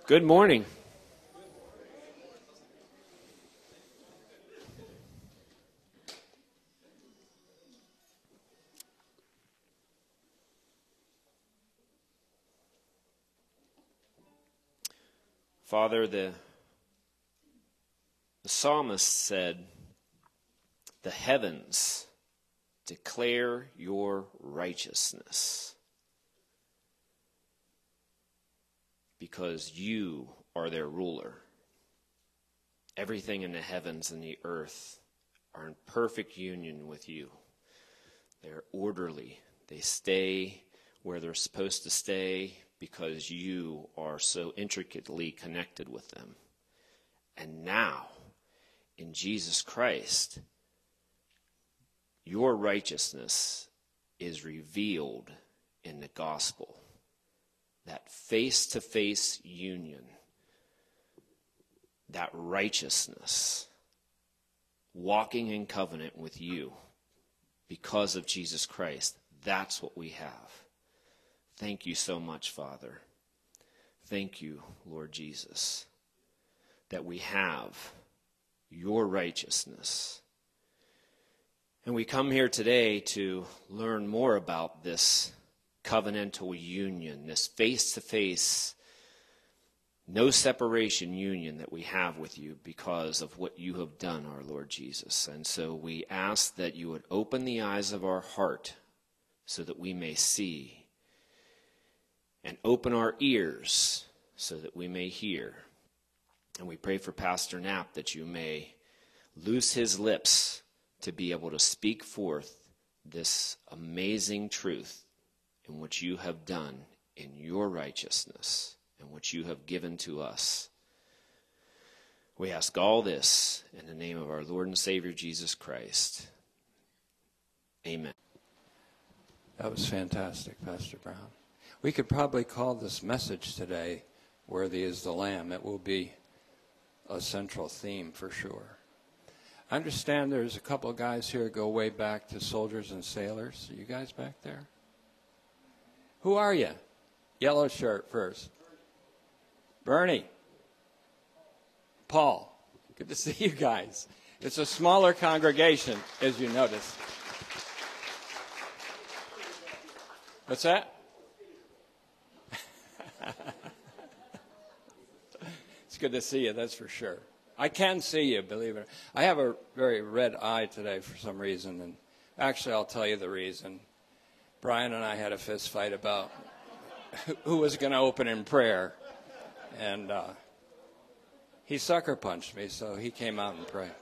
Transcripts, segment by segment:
Good morning. Father, the psalmist said, "The heavens declare your righteousness, because you are their ruler. Everything in the heavens and the earth are in perfect union with you. They're orderly. They stay where they're supposed to stay because you are so intricately connected with them. And now, in Jesus Christ, your righteousness is revealed in the gospel. That face-to-face union, that righteousness, walking in covenant with you because of Jesus Christ, that's what we have. Thank you so much, Father. Thank you, Lord Jesus, that we have your righteousness. And we come here today to learn more about this covenantal union, this face-to-face, no separation union that we have with you because of what you have done, our Lord Jesus. And so we ask that you would open the eyes of our heart so that we may see, and open our ears so that we may hear. And we pray for Pastor Knapp that you may loose his lips to be able to speak forth this amazing truth in what you have done in your righteousness and what you have given to us. We ask all this in the name of our Lord and Savior Jesus Christ. Amen. That was fantastic, Pastor Brown. We could probably call this message today, "Worthy is the Lamb." It will be a central theme for sure. I understand there's a couple of guys here who go way back to Soldiers and Sailors. Are you guys back there? Who are you? Yellow shirt first. Bernie. Paul. Good to see you guys. It's a smaller congregation, as you notice. What's that? It's good to see you, that's for sure. I can see you, believe it. I have a very red eye today for some reason, and actually I'll tell you the reason. Brian and I had a fist fight about who was going to open in prayer, and he sucker punched me, so he came out and prayed.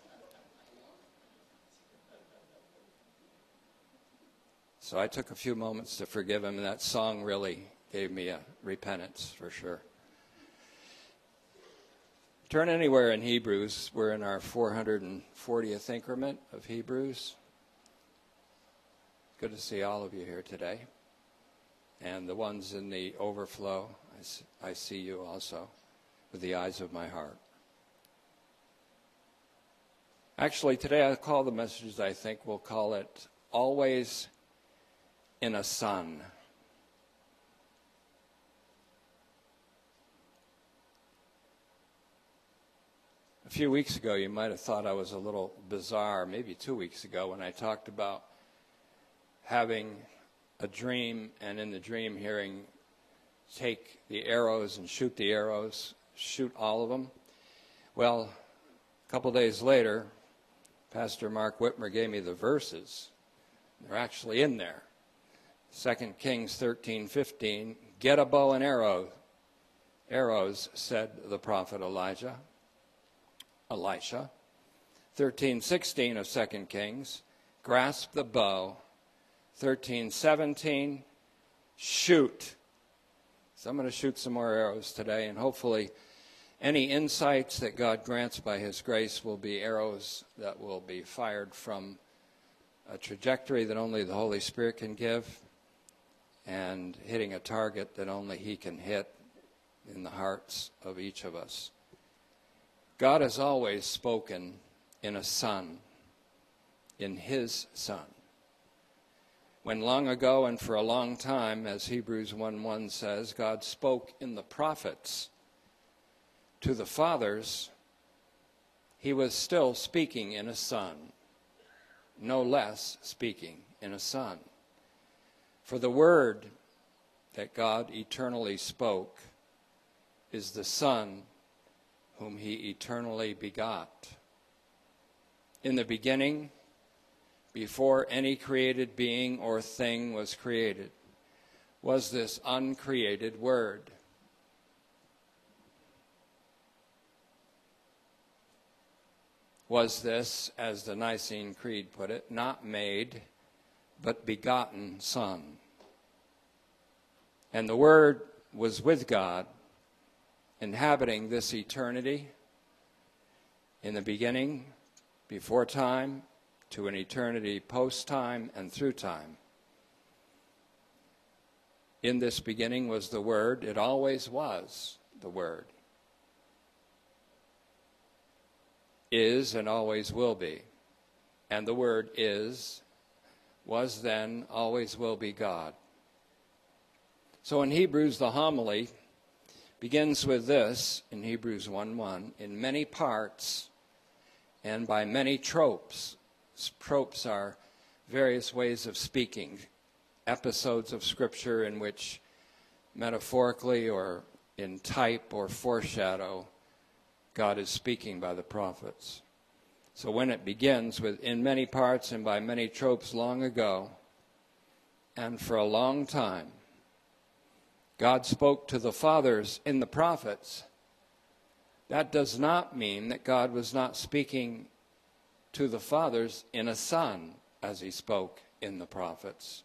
So I took a few moments to forgive him, and that song really gave me a repentance for sure. Turn anywhere in Hebrews. We're in our 440th increment of Hebrews. Good to see all of you here today. And the ones in the overflow, I see you also with the eyes of my heart. Actually, today I call the message, I think we'll call it, Always in a Son. A few weeks ago, you might have thought I was a little bizarre, maybe 2 weeks ago, when I talked about having a dream, and in the dream hearing, take the arrows and shoot the arrows, shoot all of them. Well, a couple days later, Pastor Mark Whitmer gave me the verses. They're actually in there. 2 Kings 13:15, "Get a bow and arrows, said the prophet Elisha. 13:16 of 2 Kings, grasp the bow. 13:17, shoot. So I'm going to shoot some more arrows today, and hopefully any insights that God grants by his grace will be arrows that will be fired from a trajectory that only the Holy Spirit can give, and hitting a target that only he can hit in the hearts of each of us. God has always spoken in a Son, in his Son. When long ago and for a long time, as Hebrews 1:1 says, God spoke in the prophets to the fathers, he was still speaking in a Son, no less speaking in a Son. For the word that God eternally spoke is the Son whom he eternally begot. In the beginning, before any created being or thing was created, was this uncreated Word. Was this, as the Nicene Creed put it, not made, but begotten Son. And the Word was with God, inhabiting this eternity, in the beginning, before time, to an eternity post-time and through time. In this beginning was the Word. It always was the Word. Is and always will be. And the Word is, was then, always will be God. So in Hebrews, the homily begins with this, in Hebrews 1:1, in many parts and by many tropes. Tropes are various ways of speaking, episodes of Scripture in which metaphorically or in type or foreshadow, God is speaking by the prophets. So when it begins with in many parts and by many tropes long ago, and for a long time, God spoke to the fathers in the prophets, that does not mean that God was not speaking to the fathers in a Son as he spoke in the prophets.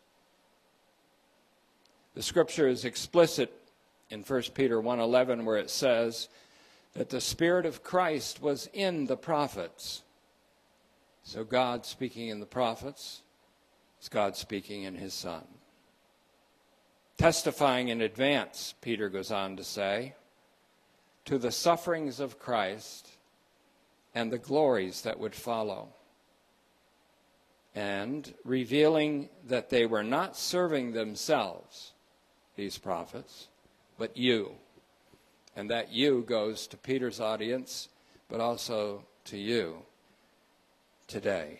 The Scripture is explicit in 1 Peter 1:11 where it says that the Spirit of Christ was in the prophets. So God speaking in the prophets is God speaking in his Son. Testifying in advance, Peter goes on to say, to the sufferings of Christ and the glories that would follow, and revealing that they were not serving themselves, these prophets, but you. And that you goes to Peter's audience, but also to you today,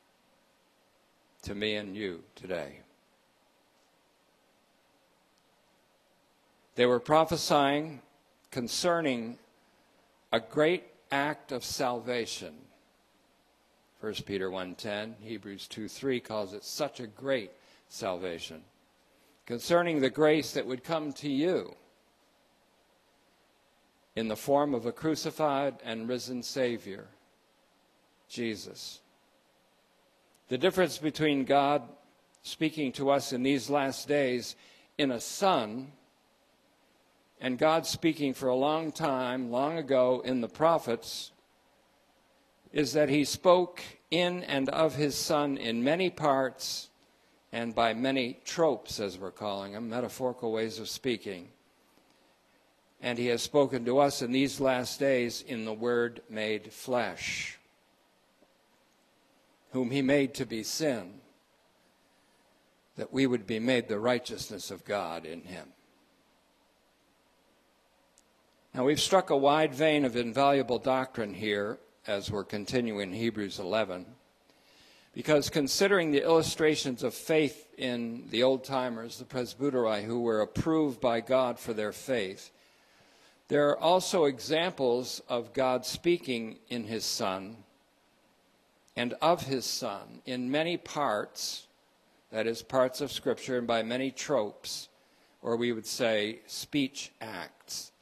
to me and you today. They were prophesying concerning a great act of salvation. 1 Peter 1:10, Hebrews 2:3 calls it such a great salvation. Concerning the grace that would come to you in the form of a crucified and risen Savior, Jesus. The difference between God speaking to us in these last days in a Son and God speaking for a long time, long ago in the prophets, is that he spoke in and of his Son in many parts and by many tropes, as we're calling them, metaphorical ways of speaking. And he has spoken to us in these last days in the Word made flesh, whom he made to be sin, that we would be made the righteousness of God in him. Now, we've struck a wide vein of invaluable doctrine here as we're continuing Hebrews 11, because considering the illustrations of faith in the old-timers, the presbyterai, who were approved by God for their faith, there are also examples of God speaking in his Son and of his Son in many parts, that is, parts of Scripture, and by many tropes, or we would say speech acts.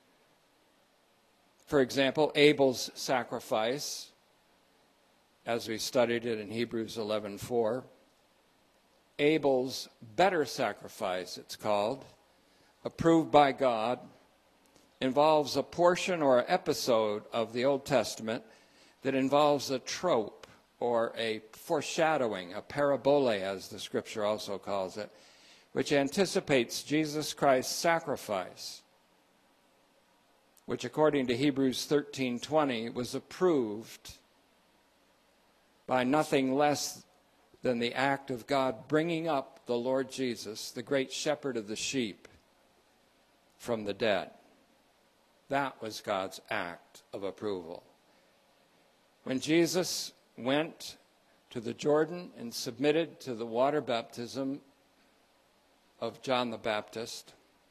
For example, Abel's sacrifice, as we studied it in Hebrews 11:4. Abel's better sacrifice, it's called, approved by God, involves a portion or episode of the Old Testament that involves a trope or a foreshadowing, a parabole, as the Scripture also calls it, which anticipates Jesus Christ's sacrifice, which according to Hebrews 13:20 was approved by nothing less than the act of God bringing up the Lord Jesus, the great shepherd of the sheep, from the dead. That was God's act of approval. When Jesus went to the Jordan and submitted to the water baptism of John the Baptist,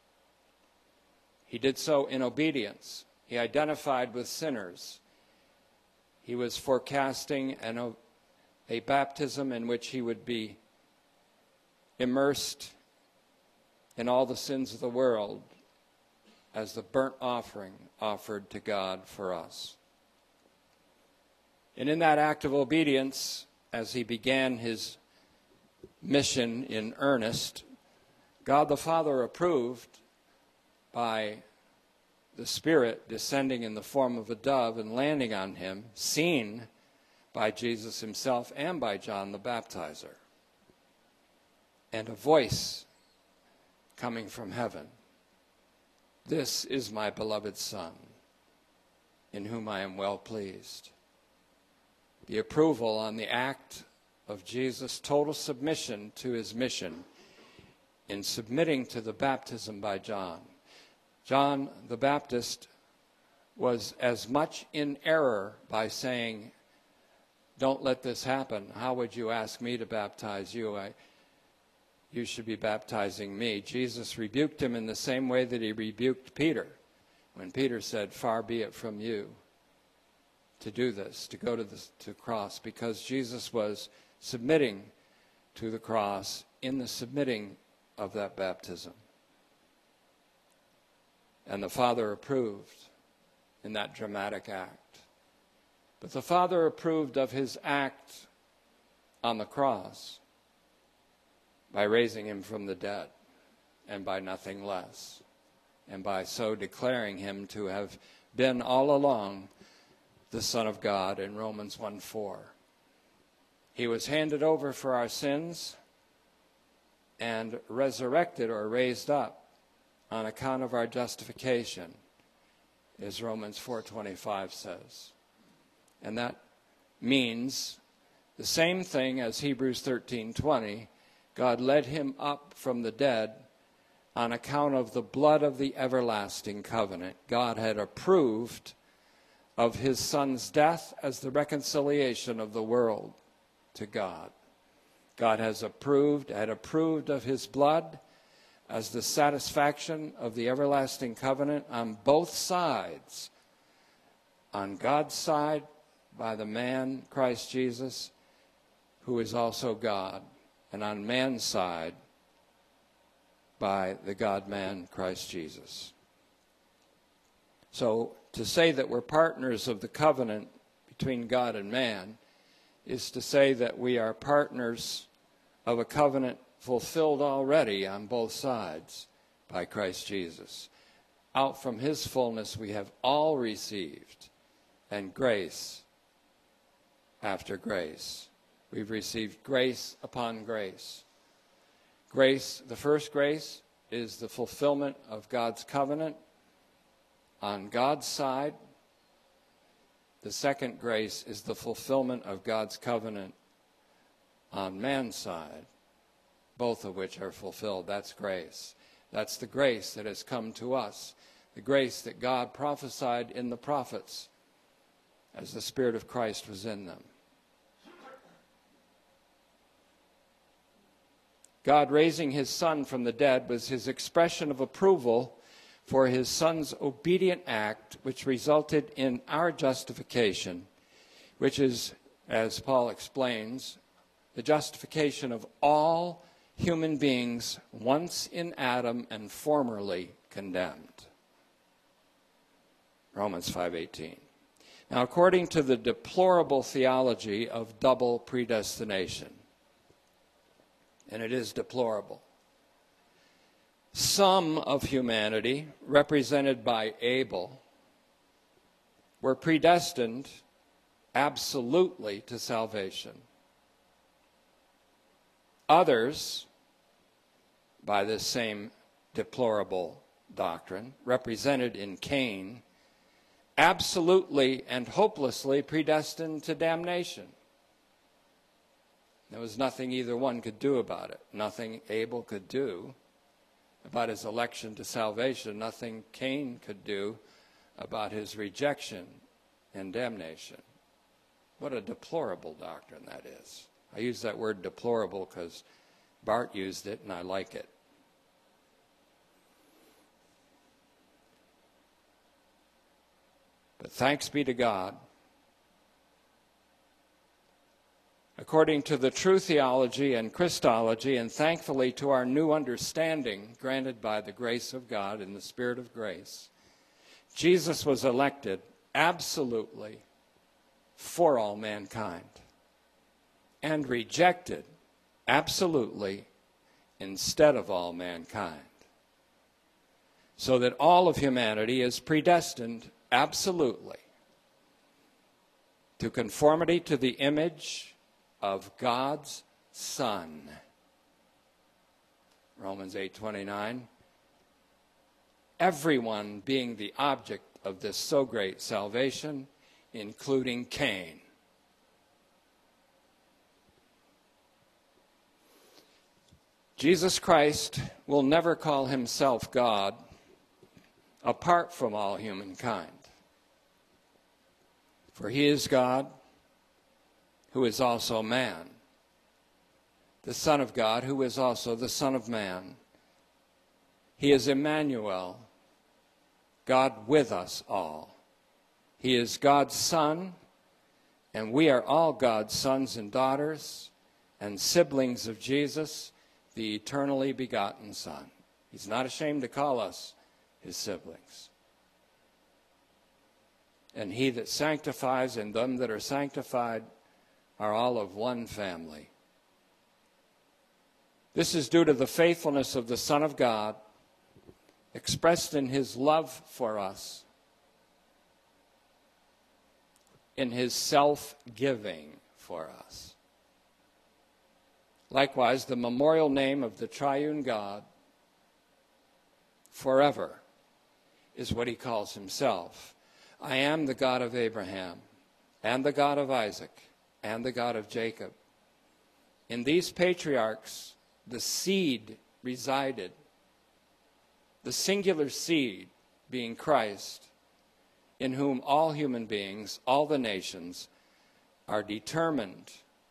he did so in obedience. He identified with sinners. He was forecasting a baptism in which he would be immersed in all the sins of the world as the burnt offering offered to God for us. And in that act of obedience, as he began his mission in earnest, God the Father approved by the Spirit descending in the form of a dove and landing on him, seen by Jesus himself and by John the Baptizer. And a voice coming from heaven. This is my beloved Son, in whom I am well pleased. The approval on the act of Jesus' total submission to his mission in submitting to the baptism by John. John the Baptist was as much in error by saying, don't let this happen. How would you ask me to baptize you? You should be baptizing me. Jesus rebuked him in the same way that he rebuked Peter when Peter said, far be it from you to do this, to go to the cross, because Jesus was submitting to the cross in the submitting of that baptism. And the Father approved in that dramatic act. But the Father approved of his act on the cross by raising him from the dead, and by nothing less, and by so declaring him to have been all along the Son of God in Romans 1:4. He was handed over for our sins and resurrected or raised up on account of our justification, as Romans 4:25 says. And that means the same thing as Hebrews 13:20. God led him up from the dead on account of the blood of the everlasting covenant. God had approved of his Son's death as the reconciliation of the world to God. God had approved of his blood as the satisfaction of the everlasting covenant on both sides. On God's side by the man Christ Jesus, who is also God, and on man's side by the God-man Christ Jesus. So to say that we're partners of the covenant between God and man is to say that we are partners of a covenant fulfilled already on both sides by Christ Jesus. Out from his fullness we have all received, and grace after grace. We've received grace upon grace. Grace, the first grace, is the fulfillment of God's covenant on God's side. The second grace is the fulfillment of God's covenant on man's side, both of which are fulfilled. That's grace. That's the grace that has come to us, the grace that God prophesied in the prophets as the Spirit of Christ was in them. God raising his Son from the dead was his expression of approval for his Son's obedient act, which resulted in our justification, which is, as Paul explains, the justification of all human beings once in Adam and formerly condemned. Romans 5:18. Now, according to the deplorable theology of double predestination, and it is deplorable, some of humanity, represented by Abel, were predestined absolutely to salvation. Others, by this same deplorable doctrine, represented in Cain, absolutely and hopelessly predestined to damnation. There was nothing either one could do about it. Nothing Abel could do about his election to salvation. Nothing Cain could do about his rejection and damnation. What a deplorable doctrine that is. I use that word deplorable because Bart used it and I like it. But thanks be to God, according to the true theology and Christology, and thankfully to our new understanding granted by the grace of God in the Spirit of grace, Jesus was elected absolutely for all mankind and rejected absolutely instead of all mankind, so that all of humanity is predestined absolutely to conformity to the image of God's Son. Romans 8:29. Everyone being the object of this so great salvation, including Cain. Jesus Christ will never call himself God apart from all humankind. For he is God, who is also man, the Son of God, who is also the Son of Man. He is Emmanuel, God with us all. He is God's Son, and we are all God's sons and daughters and siblings of Jesus, the eternally begotten Son. He's not ashamed to call us his siblings. And he that sanctifies and them that are sanctified are all of one family. This is due to the faithfulness of the Son of God, expressed in his love for us, in his self-giving for us. Likewise, the memorial name of the triune God forever is what he calls himself. I am the God of Abraham, and the God of Isaac, and the God of Jacob. In these patriarchs, the seed resided, the singular seed being Christ, in whom all human beings, all the nations, are determined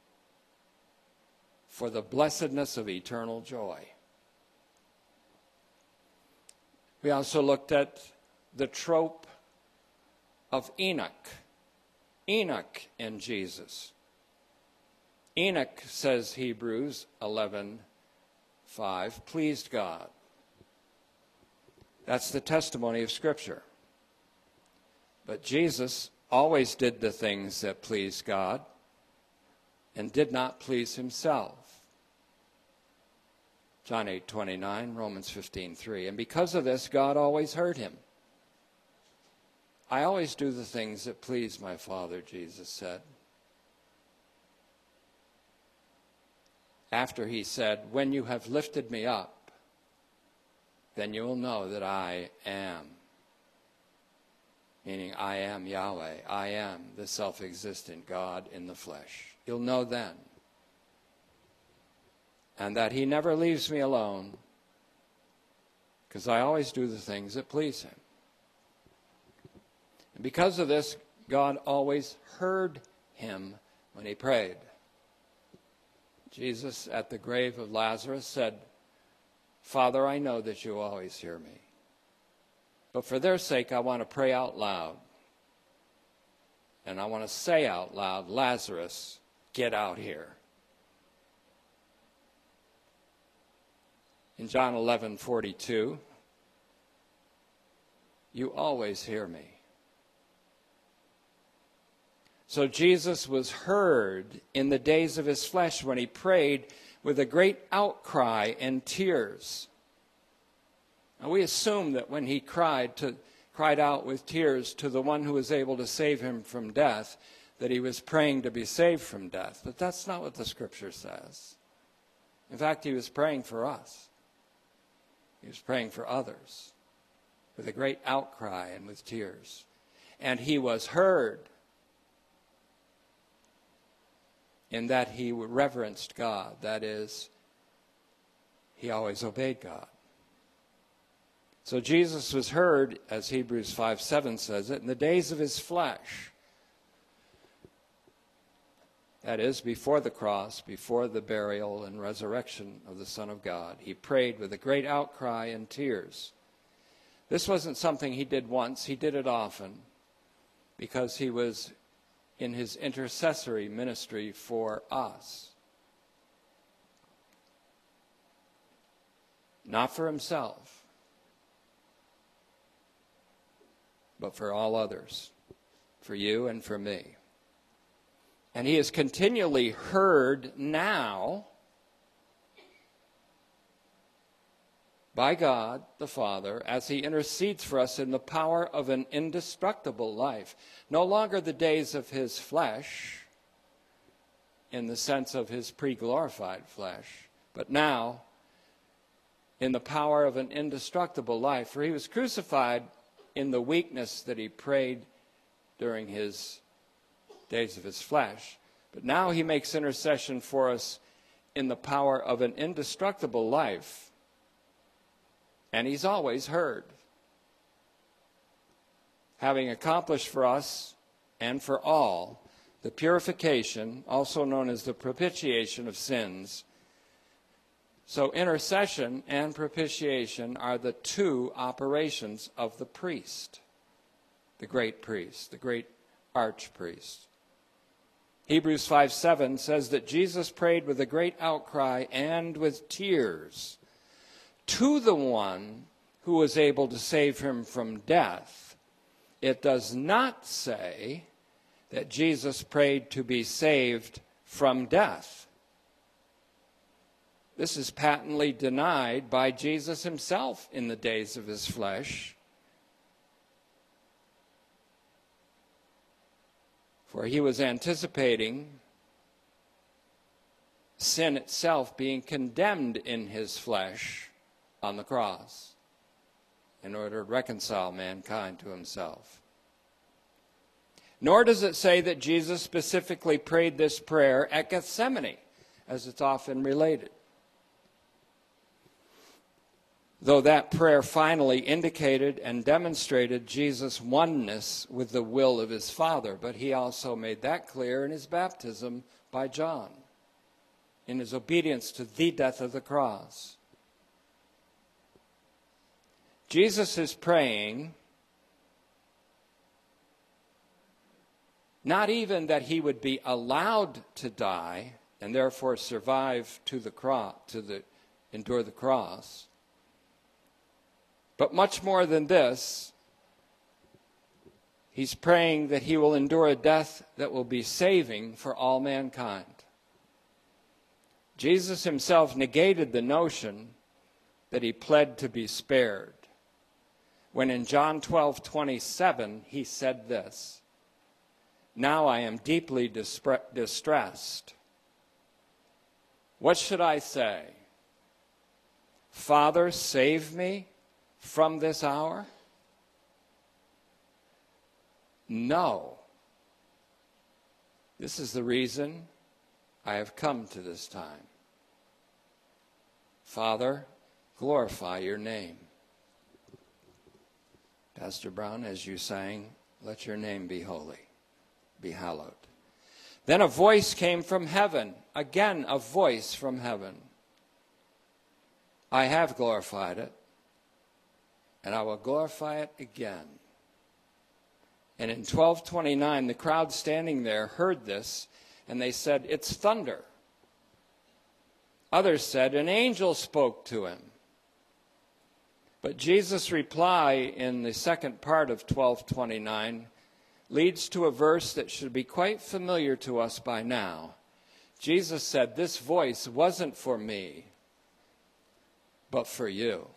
for the blessedness of eternal joy. We also looked at the trope of Enoch. Enoch and Jesus. Enoch, says Hebrews 11:5, pleased God. That's the testimony of Scripture. But Jesus always did the things that pleased God and did not please himself. John 8:29, Romans 15:3. And because of this, God always heard him. I always do the things that please my Father, Jesus said. After he said, when you have lifted me up, then you will know that I am. Meaning, I am Yahweh. I am the self-existent God in the flesh. You'll know then. And that he never leaves me alone, because I always do the things that please him. And because of this, God always heard him when he prayed. Jesus, at the grave of Lazarus, said, Father, I know that you always hear me. But for their sake, I want to pray out loud. And I want to say out loud, Lazarus, get out here. In John 11:42, you always hear me. So Jesus was heard in the days of his flesh when he prayed with a great outcry and tears. Now we assume that when he cried out with tears to the one who was able to save him from death, that he was praying to be saved from death. But that's not what the Scripture says. In fact, he was praying for us. He was praying for others with a great outcry and with tears. And he was heard in that he reverenced God. That is, he always obeyed God. So Jesus was heard, as Hebrews 5:7 says it, in the days of his flesh. That is, before the cross, before the burial and resurrection of the Son of God. He prayed with a great outcry and tears. This wasn't something he did once, he did it often, because he was in his intercessory ministry for us. Not for himself, but for all others, for you and for me. And he is continually heard now by God the Father as he intercedes for us in the power of an indestructible life. No longer the days of his flesh, in the sense of his pre-glorified flesh, but now in the power of an indestructible life. For he was crucified in the weakness that he prayed during his days of his flesh. But now he makes intercession for us in the power of an indestructible life. And he's always heard. Having accomplished for us and for all the purification, also known as the propitiation of sins. So intercession and propitiation are the two operations of the priest, the great archpriest. Hebrews 5:7 says that Jesus prayed with a great outcry and with tears to the one who was able to save him from death. It does not say that Jesus prayed to be saved from death. This is patently denied by Jesus himself in the days of his flesh. For he was anticipating sin itself being condemned in his flesh on the cross in order to reconcile mankind to himself. Nor does it say that Jesus specifically prayed this prayer at Gethsemane, as it's often related. Though that prayer finally indicated and demonstrated Jesus' oneness with the will of his Father, but he also made that clear in his baptism by John, in his obedience to the death of the cross. Jesus is praying not even that he would be allowed to die and therefore survive endure the cross, but much more than this, he's praying that he will endure a death that will be saving for all mankind. Jesus himself negated the notion that he pled to be spared, when in John 12:27 he said this, "Now I am deeply distressed. What should I say? Father, save me from this hour? No. This is the reason I have come to this time. Father, glorify your name." Pastor Brown, as you sang, "Let your name be holy, be hallowed." Then a voice came from heaven, again a voice from heaven. "I have glorified it, and I will glorify it again." And in 12:29, the crowd standing there heard this, and they said, "It's thunder." Others said, "An angel spoke to him." But Jesus' reply in the second part of 12:29 leads to a verse that should be quite familiar to us by now. Jesus said, "This voice wasn't for me, but for you."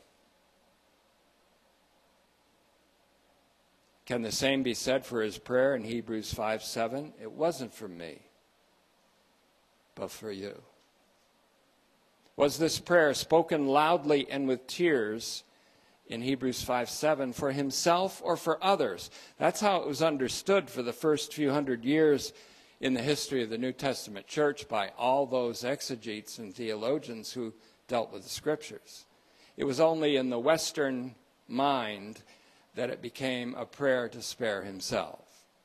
Can the same be said for his prayer in Hebrews 5:7? It wasn't for me, but for you. Was this prayer spoken loudly and with tears in Hebrews 5:7 for himself or for others? That's how it was understood for the first few hundred years in the history of the New Testament church by all those exegetes and theologians who dealt with the scriptures. It was only in the Western mind that it became a prayer to spare himself.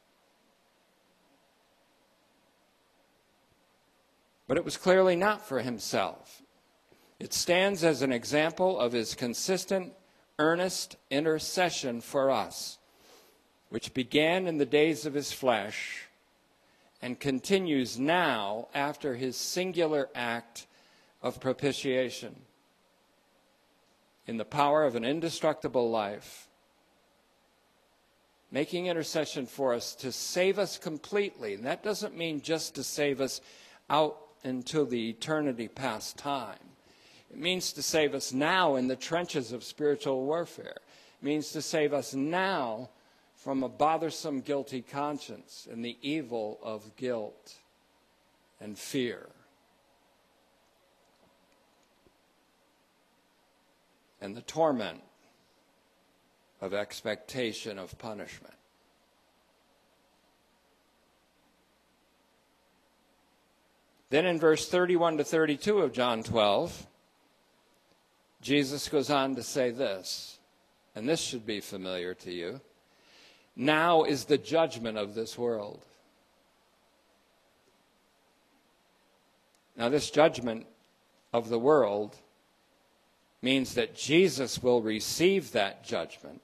But it was clearly not for himself. It stands as an example of his consistent, earnest intercession for us, which began in the days of his flesh and continues now after his singular act of propitiation. In the power of an indestructible life, making intercession for us to save us completely. And that doesn't mean just to save us out into the eternity past time. It means to save us now in the trenches of spiritual warfare. It means to save us now from a bothersome, guilty conscience and the evil of guilt and fear. And the torment of expectation of punishment. Then in verse 31 to 32 of John 12, Jesus goes on to say this, and this should be familiar to you. Now is the judgment of this world. Now this judgment of the world means that Jesus will receive that judgment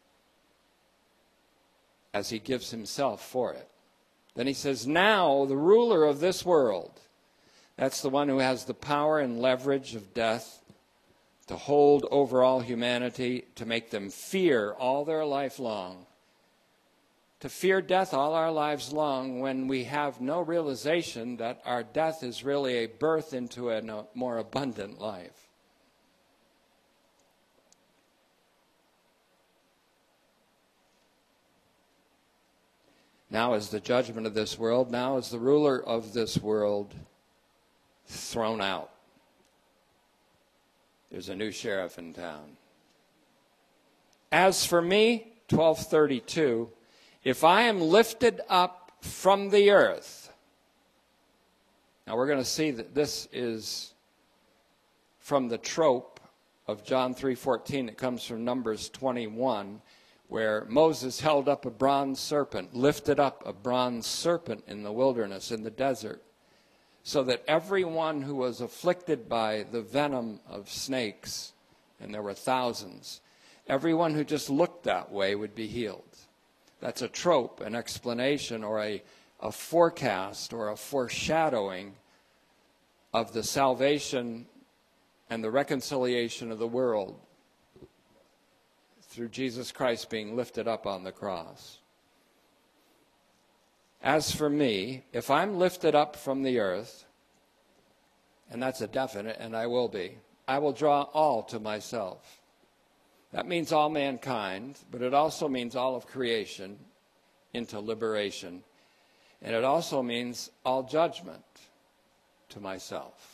as he gives himself for it. Then he says, now the ruler of this world, that's the one who has the power and leverage of death to hold over all humanity, to make them fear all their life long, to fear death all our lives long when we have no realization that our death is really a birth into a more abundant life. Now is the judgment of this world. Now is the ruler of this world thrown out. There's a new sheriff in town. As for me, 12:32, if I am lifted up from the earth. Now we're going to see that this is from the trope of John 3:14 that comes from Numbers 21, where Moses held up a bronze serpent, lifted up a bronze serpent in the wilderness, in the desert, so that everyone who was afflicted by the venom of snakes, and there were thousands, everyone who just looked that way would be healed. That's a trope, an explanation, or a forecast, or a foreshadowing of the salvation and the reconciliation of the world through Jesus Christ being lifted up on the cross. As for me, if I'm lifted up from the earth, and that's a definite, and I will be, I will draw all to myself. That means all mankind, but it also means all of creation into liberation. And it also means all judgment to myself.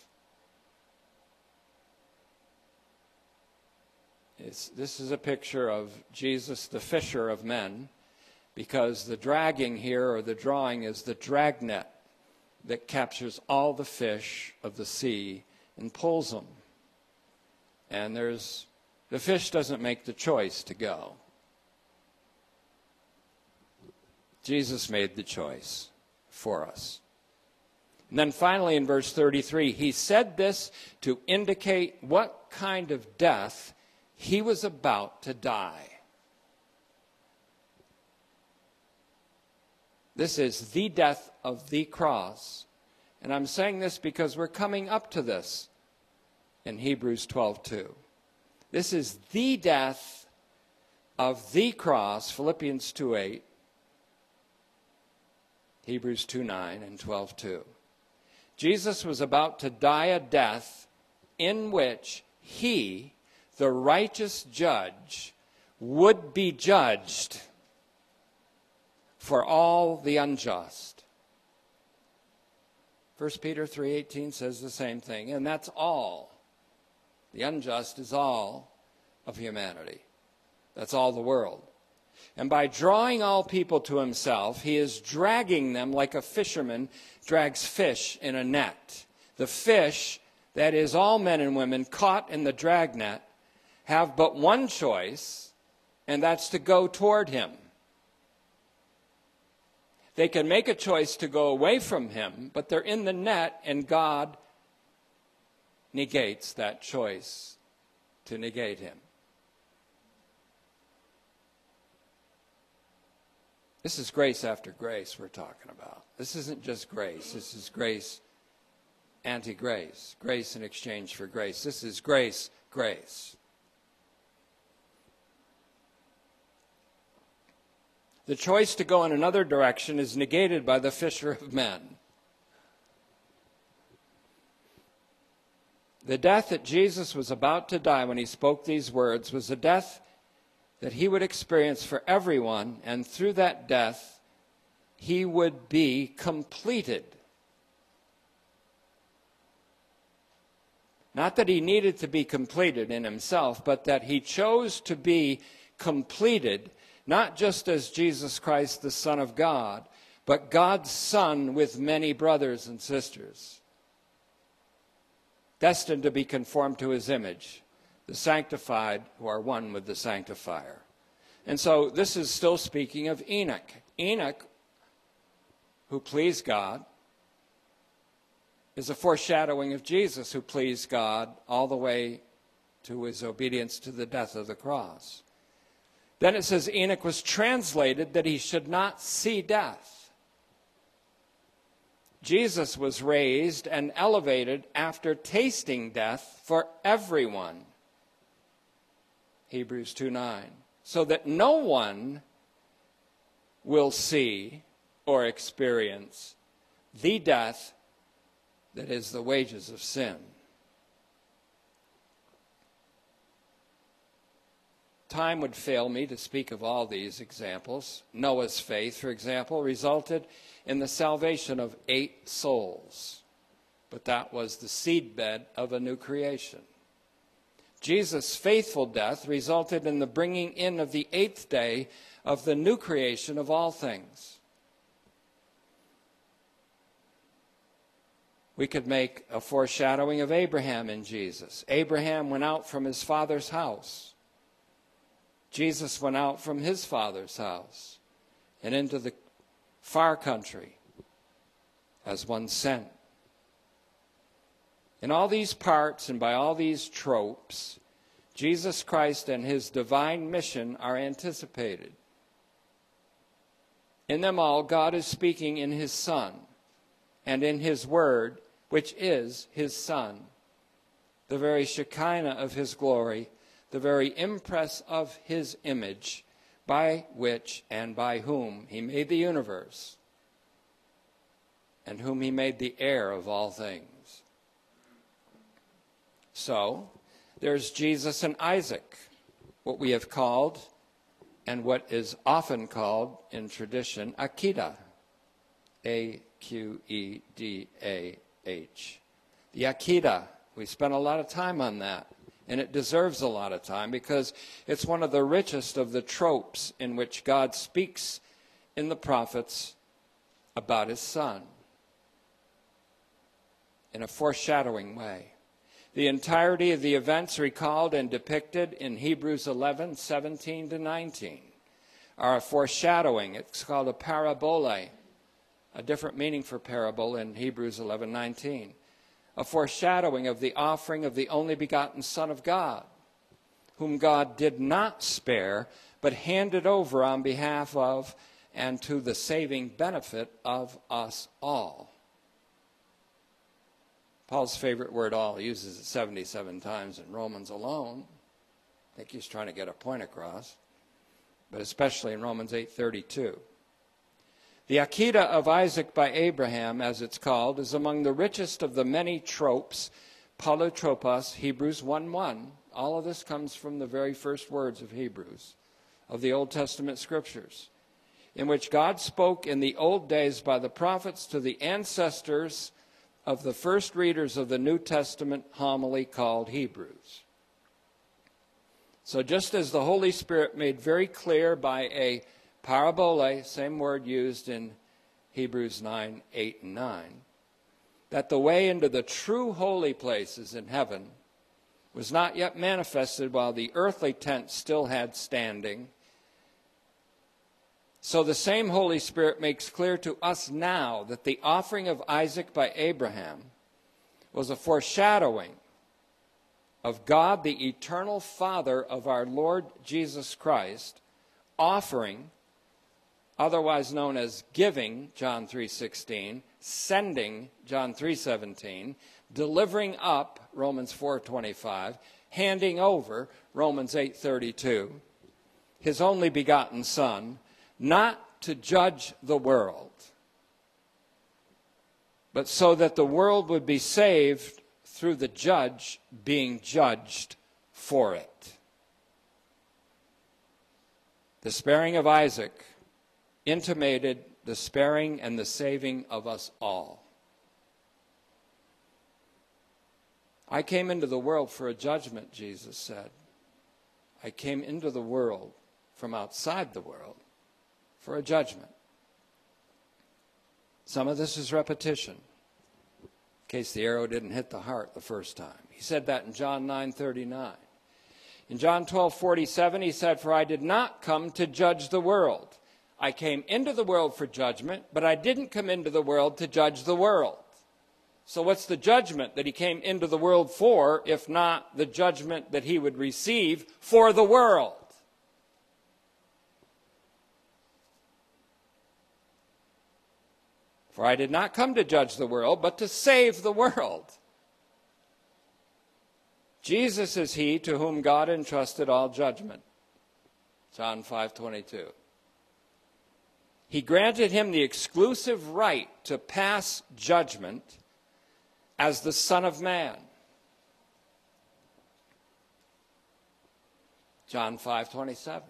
This is a picture of Jesus, the fisher of men, because the dragging here, or the drawing, is the dragnet that captures all the fish of the sea and pulls them. And the fish doesn't make the choice to go. Jesus made the choice for us. And then finally in verse 33, he said this to indicate what kind of death he was about to die. This is the death of the cross. And I'm saying this because we're coming up to this in Hebrews 12:2. This is the death of the cross, Philippians 2:8, Hebrews 2:9, and 12:2. Jesus was about to die a death in which he, the righteous judge, would be judged for all the unjust. 1 Peter 3:18 says the same thing, and that's all. The unjust is all of humanity. That's all the world. And by drawing all people to himself, he is dragging them like a fisherman drags fish in a net. The fish, that is all men and women caught in the dragnet, have but one choice, and that's to go toward him. They can make a choice to go away from him, but they're in the net, and God negates that choice to negate him. This is grace after grace we're talking about. This isn't just grace. This is grace anti-grace. Grace in exchange for grace. This is grace, grace. The choice to go in another direction is negated by the fisher of men. The death that Jesus was about to die when he spoke these words was a death that he would experience for everyone, and through that death, he would be completed. Not that he needed to be completed in himself, but that he chose to be completed, not just as Jesus Christ, the Son of God, but God's Son with many brothers and sisters, destined to be conformed to his image, the sanctified who are one with the sanctifier. And so this is still speaking of Enoch. Enoch, who pleased God, is a foreshadowing of Jesus, who pleased God all the way to his obedience to the death of the cross. Then it says Enoch was translated that he should not see death. Jesus was raised and elevated after tasting death for everyone. Hebrews 2:9. So that no one will see or experience the death that is the wages of sin. Time would fail me to speak of all these examples. Noah's faith, for example, resulted in the salvation of 8 souls, but that was the seedbed of a new creation. Jesus' faithful death resulted in the bringing in of the 8th day of the new creation of all things. We could make a foreshadowing of Abraham in Jesus. Abraham went out from his father's house. Jesus went out from his father's house and into the far country as one sent. In all these parts and by all these tropes, Jesus Christ and his divine mission are anticipated. In them all, God is speaking in his Son and in his Word, which is his Son, the very Shekinah of his glory, the very impress of his image, by which and by whom he made the universe, and whom he made the heir of all things. So, there's Jesus and Isaac, what we have called, and what is often called in tradition, Akedah, A-Q-E-D-A-H. The Akedah, we spent a lot of time on that, and it deserves a lot of time because it's one of the richest of the tropes in which God speaks in the prophets about his Son in a foreshadowing way. The entirety of the events recalled and depicted in Hebrews 11:17-19 are a foreshadowing. It's called a parabole, a different meaning for parable in Hebrews 11:19. A foreshadowing of the offering of the only begotten Son of God, whom God did not spare, but handed over on behalf of and to the saving benefit of us all. Paul's favorite word, all, he uses it 77 times in Romans alone. I think he's trying to get a point across, but especially in Romans 8:32. The Akedah of Isaac by Abraham, as it's called, is among the richest of the many tropes, polytropos, Hebrews 1:1. All of this comes from the very first words of Hebrews, of the Old Testament scriptures, in which God spoke in the old days by the prophets to the ancestors of the first readers of the New Testament homily called Hebrews. So just as the Holy Spirit made very clear by a parabole, same word used in Hebrews 9:8-9, that the way into the true holy places in heaven was not yet manifested while the earthly tent still had standing, So the same Holy Spirit makes clear to us now that the offering of Isaac by Abraham was a foreshadowing of God, the eternal Father of our Lord Jesus Christ, offering, otherwise known as giving, John 3:16, sending, John 3:17, delivering up, Romans 4:25, handing over, Romans 8:32, his only begotten Son, not to judge the world, but so that the world would be saved through the judge being judged for it. The sparing of Isaac intimated the sparing and the saving of us all. I came into the world for a judgment, Jesus said. I came into the world from outside the world for a judgment. Some of this is repetition, in case the arrow didn't hit the heart the first time. He said that in John 9:39. In John 12:47, he said, "For I did not come to judge the world. I came into the world for judgment, but I didn't come into the world to judge the world." So what's the judgment that he came into the world for, if not the judgment that he would receive for the world? For I did not come to judge the world, but to save the world. Jesus is he to whom God entrusted all judgment. John 5:22. He granted him the exclusive right to pass judgment as the Son of Man. John 5:27.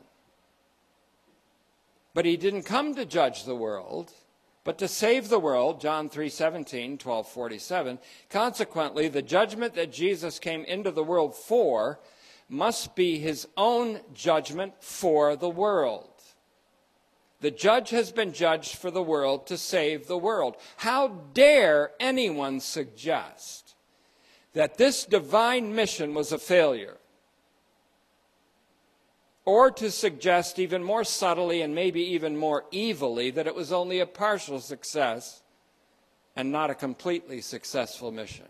But he didn't come to judge the world, but to save the world, John 3:17, 12:47. Consequently, the judgment that Jesus came into the world for must be his own judgment for the world. The judge has been judged for the world to save the world. How dare anyone suggest that this divine mission was a failure? Or to suggest even more subtly and maybe even more evilly that it was only a partial success and not a completely successful mission.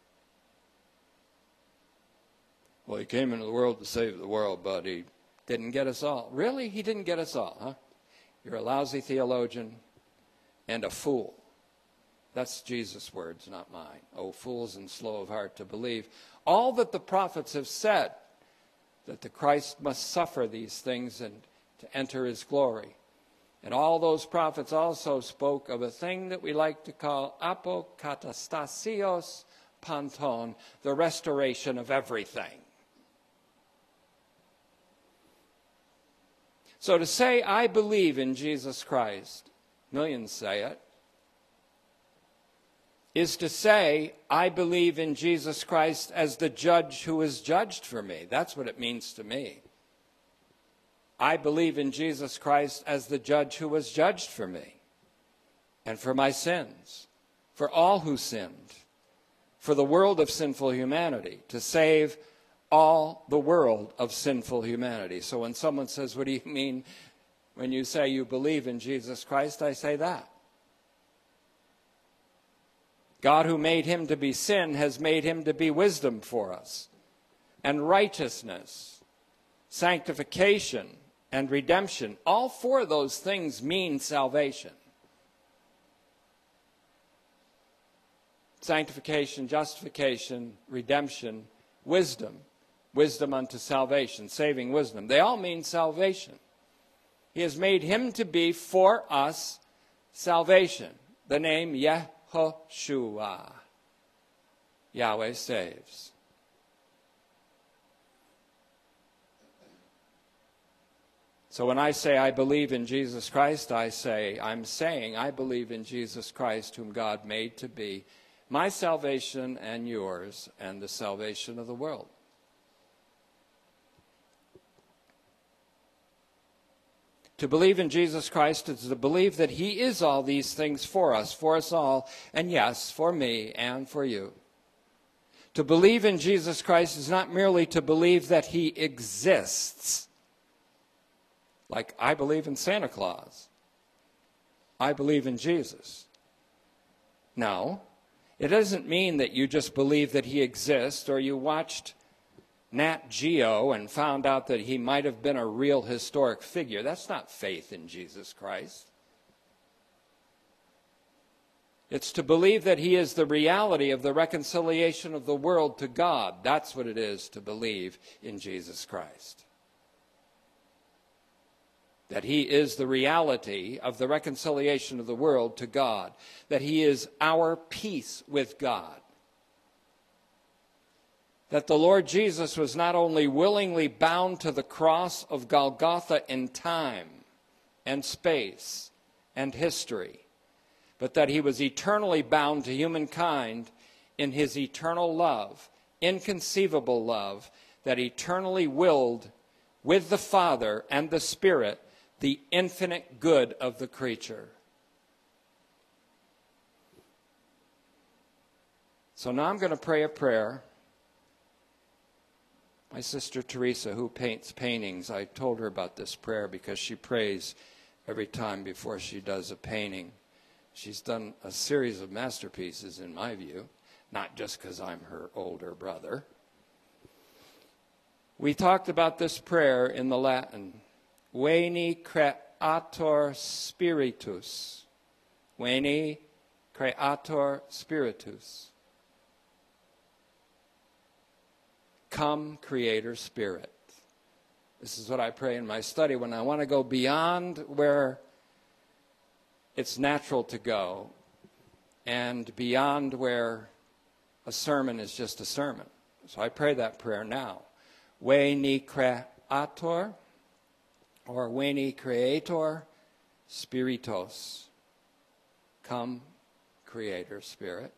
Well, he came into the world to save the world, but he didn't get us all. Really? He didn't get us all, huh? You're a lousy theologian and a fool. That's Jesus' words, not mine. Oh, fools and slow of heart to believe all that the prophets have said, that the Christ must suffer these things and to enter his glory. And all those prophets also spoke of a thing that we like to call apokatastasios panton, the restoration of everything. So to say, I believe in Jesus Christ, millions say it, is to say, I believe in Jesus Christ as the judge who is judged for me. That's what it means to me. I believe in Jesus Christ as the judge who was judged for me and for my sins, for all who sinned, for the world of sinful humanity, to save all the world of sinful humanity. So when someone says, what do you mean when you say you believe in Jesus Christ? I say that. God, who made him to be sin, has made him to be wisdom for us, and righteousness, sanctification, and redemption. All four of those things mean salvation. Sanctification, justification, redemption, wisdom. Wisdom unto salvation, saving wisdom. They all mean salvation. He has made him to be for us salvation. The name Yehoshua. Yahweh saves. So when I say I believe in Jesus Christ, I'm saying I believe in Jesus Christ, whom God made to be my salvation and yours, and the salvation of the world. To believe in Jesus Christ is to believe that he is all these things for us all, and yes, for me and for you. To believe in Jesus Christ is not merely to believe that he exists, like I believe in Santa Claus. I believe in Jesus. No, it doesn't mean that you just believe that he exists, or you watched Nat Geo and found out that he might have been a real historic figure. That's not faith in Jesus Christ. It's to believe that he is the reality of the reconciliation of the world to God. That's what it is to believe in Jesus Christ. That he is the reality of the reconciliation of the world to God. That he is our peace with God. That the Lord Jesus was not only willingly bound to the cross of Golgotha in time and space and history, but that he was eternally bound to humankind in his eternal love, inconceivable love, that eternally willed with the Father and the Spirit the infinite good of the creature. So now I'm going to pray a prayer. My sister Teresa, who paints paintings, I told her about this prayer because she prays every time before she does a painting. She's done a series of masterpieces, in my view, not just because I'm her older brother. We talked about this prayer in the Latin. Veni Creator Spiritus. Veni Creator Spiritus. Come, Creator Spirit. This is what I pray in my study when I want to go beyond where it's natural to go and beyond where a sermon is just a sermon. So I pray that prayer now. Veni Creator, or Veni Creator Spiritus. Come, Creator Spirit.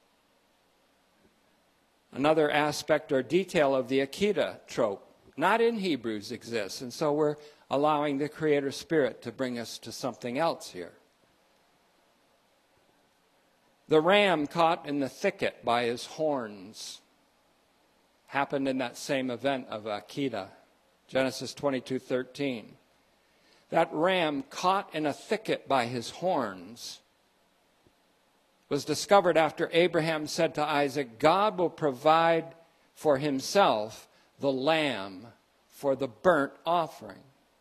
Another aspect or detail of the Akida trope, not in Hebrews, exists, and so we're allowing the Creator Spirit to bring us to something else here. The ram caught in the thicket by his horns happened in that same event of Akida, Genesis 22:13. That ram caught in a thicket by his horns was discovered after Abraham said to Isaac, God will provide for himself the lamb for the burnt offering.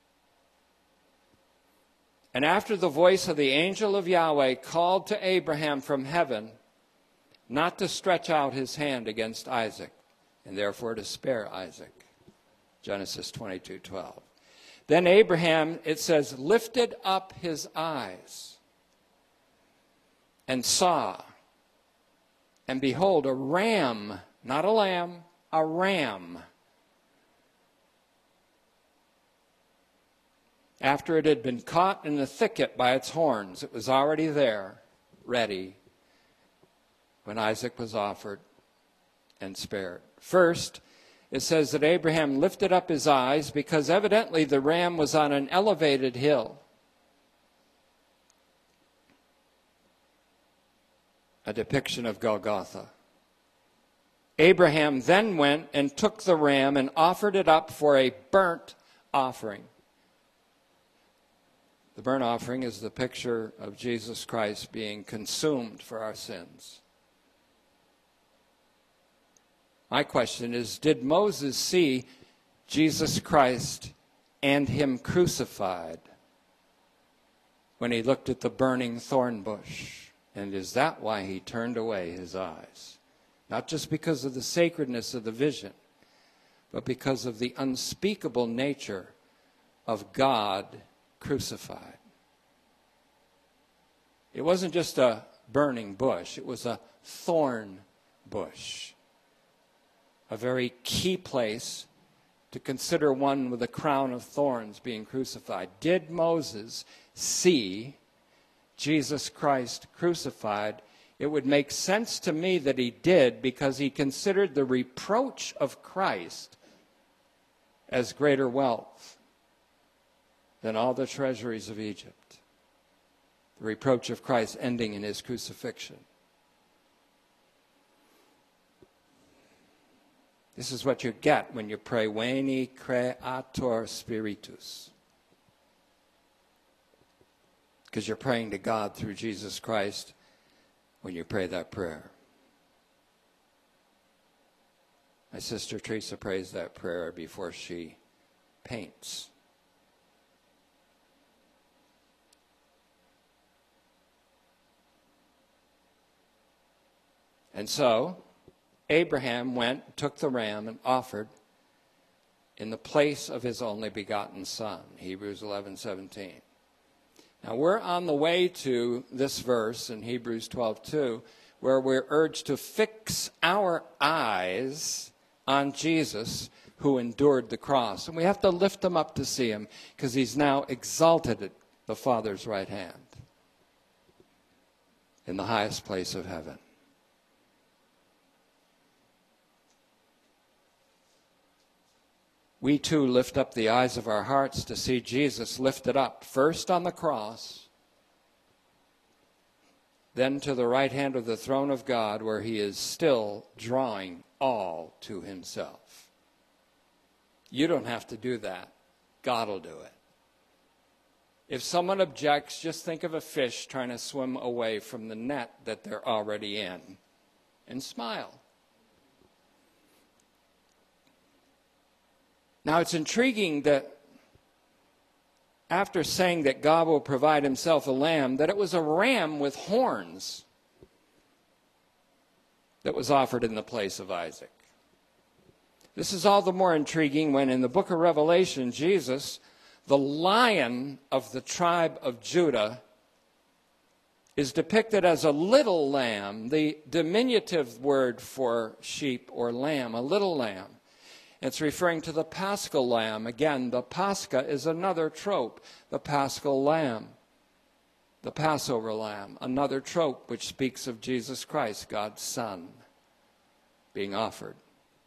And after the voice of the angel of Yahweh called to Abraham from heaven not to stretch out his hand against Isaac, and therefore to spare Isaac. Genesis 22:12. Then Abraham, it says, lifted up his eyes and saw, and behold, a ram, not a lamb, a ram. After it had been caught in the thicket by its horns, it was already there, ready, when Isaac was offered and spared. First, it says that Abraham lifted up his eyes because evidently the ram was on an elevated hill. A depiction of Golgotha. Abraham then went and took the ram and offered it up for a burnt offering. The burnt offering is the picture of Jesus Christ being consumed for our sins. My question is, did Moses see Jesus Christ and him crucified when he looked at the burning thorn bush? And is that why he turned away his eyes? Not just because of the sacredness of the vision, but because of the unspeakable nature of God crucified. It wasn't just a burning bush, it was a thorn bush. A very key place to consider one with a crown of thorns being crucified. Did Moses see Jesus Christ crucified? It would make sense to me that he did, because he considered the reproach of Christ as greater wealth than all the treasuries of Egypt. The reproach of Christ ending in his crucifixion. This is what you get when you pray, Veni Creator Spiritus. because you're praying to God through Jesus Christ when you pray that prayer. My sister Teresa prays that prayer before she paints. And so, Abraham went, took the ram, and offered in the place of his only begotten son, Hebrews 11:17. Now, we're on the way to this verse in Hebrews 12:2, where we're urged to fix our eyes on Jesus, who endured the cross. And we have to lift him up to see him, because he's now exalted at the Father's right hand in the highest place of heaven. We too lift up the eyes of our hearts to see Jesus lifted up, first on the cross, then to the right hand of the throne of God, where he is still drawing all to himself. You don't have to do that. God will do it. If someone objects, just think of a fish trying to swim away from the net that they're already in, and smile. Now, it's intriguing that after saying that God will provide himself a lamb, that it was a ram with horns that was offered in the place of Isaac. This is all the more intriguing when in the book of Revelation, Jesus, the Lion of the tribe of Judah, is depicted as a little lamb, the diminutive word for sheep or lamb, a little lamb. It's referring to the Paschal lamb. Again, the Pascha is another trope, the Paschal lamb, the Passover lamb, another trope which speaks of Jesus Christ, God's Son, being offered.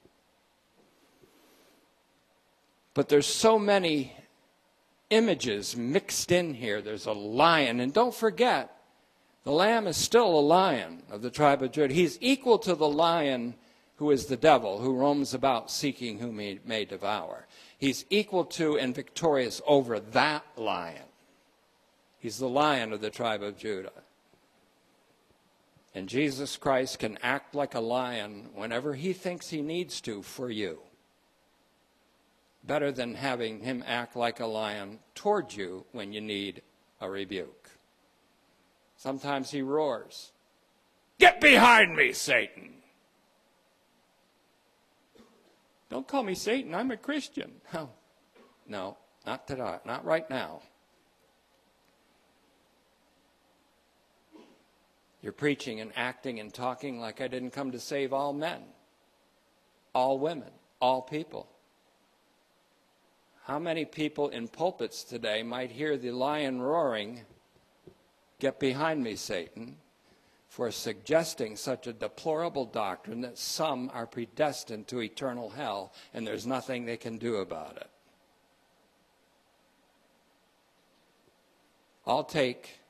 But there's so many images mixed in here. There's a lion, and don't forget, the lamb is still a lion of the tribe of Judah. He's equal to the lion who is the devil, who roams about seeking whom he may devour. He's equal to and victorious over that lion. He's the Lion of the tribe of Judah. And Jesus Christ can act like a lion whenever he thinks he needs to for you. Better than having him act like a lion toward you when you need a rebuke. Sometimes he roars, "Get behind me, Satan!" Don't call me Satan, I'm a Christian. Oh, no, not today, not right now. You're preaching and acting and talking like I didn't come to save all men, all women, all people. How many people in pulpits today might hear the lion roaring, "Get behind me, Satan," for suggesting such a deplorable doctrine that some are predestined to eternal hell and there's nothing they can do about it. I'll take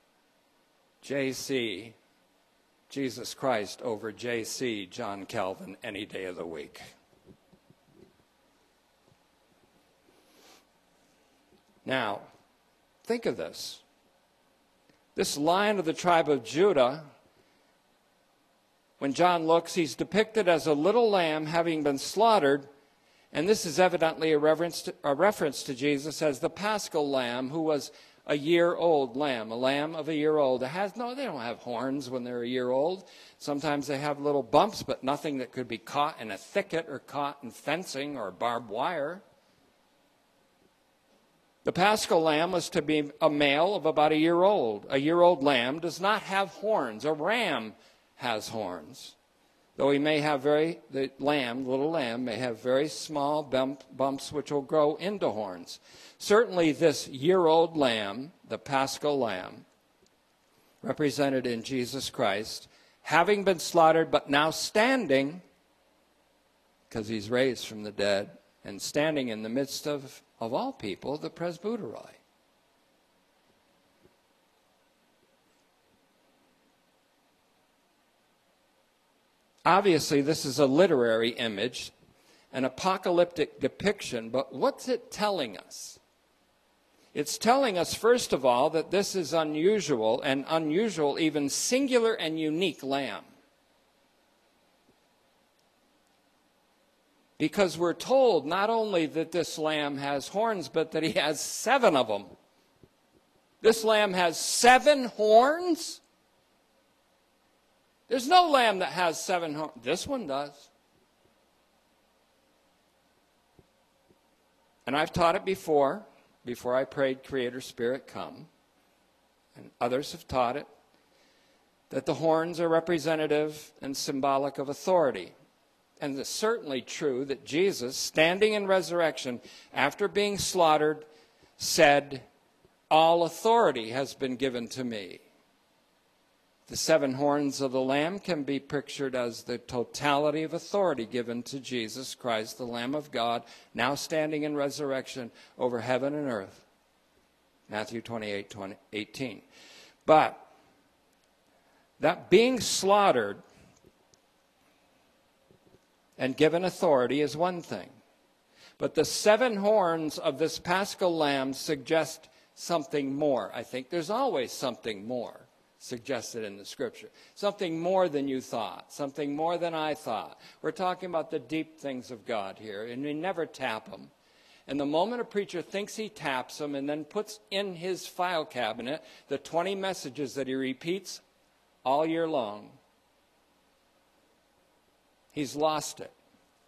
JC, Jesus Christ, over JC, John Calvin, any day of the week. Now, think of this. This Lion of the tribe of Judah, when John looks, he's depicted as a little lamb having been slaughtered, and this is evidently a reference to Jesus as the Paschal lamb, who was a year-old lamb, a lamb of a year old. They don't have horns when they're a year old. Sometimes they have little bumps, but nothing that could be caught in a thicket or caught in fencing or barbed wire. The Paschal lamb was to be a male of about a year old. A year-old lamb does not have horns. A ram has horns. Though he may have the little lamb, may have very small bumps which will grow into horns. Certainly this year-old lamb, the Paschal lamb, represented in Jesus Christ, having been slaughtered but now standing, because he's raised from the dead, and standing in the midst of all people, the presbyteroi. Obviously, this is a literary image, an apocalyptic depiction, but what's it telling us? It's telling us, first of all, that this is unusual, and unusual, even singular and unique lamb. Because we're told not only that this lamb has horns, but that he has 7 of them. This lamb has 7 horns? There's no lamb that has 7 horns. This one does. And I've taught it before I prayed, Creator Spirit, come. And others have taught it, that the horns are representative and symbolic of authority. And it's certainly true that Jesus, standing in resurrection, after being slaughtered, said, all authority has been given to me. The 7 horns of the Lamb can be pictured as the totality of authority given to Jesus Christ, the Lamb of God, now standing in resurrection over heaven and earth. Matthew 28:18. But that being slaughtered and given authority is one thing. But the 7 horns of this Paschal Lamb suggest something more. I think there's always something more suggested in the Scripture. Something more than you thought. Something more than I thought. We're talking about the deep things of God here, and we never tap them. And the moment a preacher thinks he taps them and then puts in his file cabinet the 20 messages that he repeats all year long, he's lost it.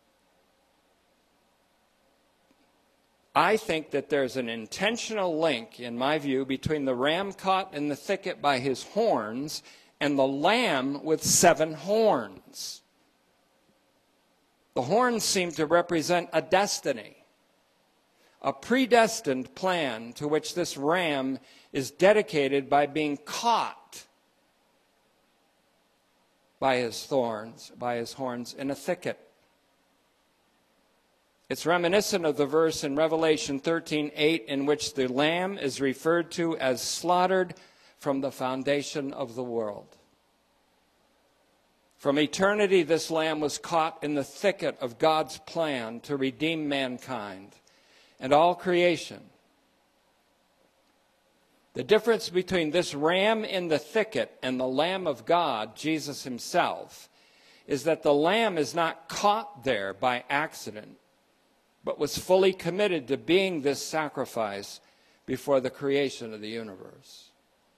I think that there's an intentional link, in my view, between the ram caught in the thicket by his horns and the lamb with 7 horns. The horns seem to represent a destiny, a predestined plan to which this ram is dedicated by being caught by his horns in a thicket. It's reminiscent of the verse in Revelation 13:8 in which the lamb is referred to as slaughtered from the foundation of the world. From eternity, this lamb was caught in the thicket of God's plan to redeem mankind and all creation. The difference between this ram in the thicket and the Lamb of God, Jesus himself, is that the lamb is not caught there by accident, but was fully committed to being this sacrifice before the creation of the universe.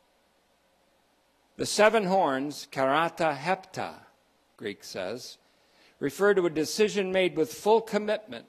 The 7 horns, karata hepta, Greek says, refer to a decision made with full commitment,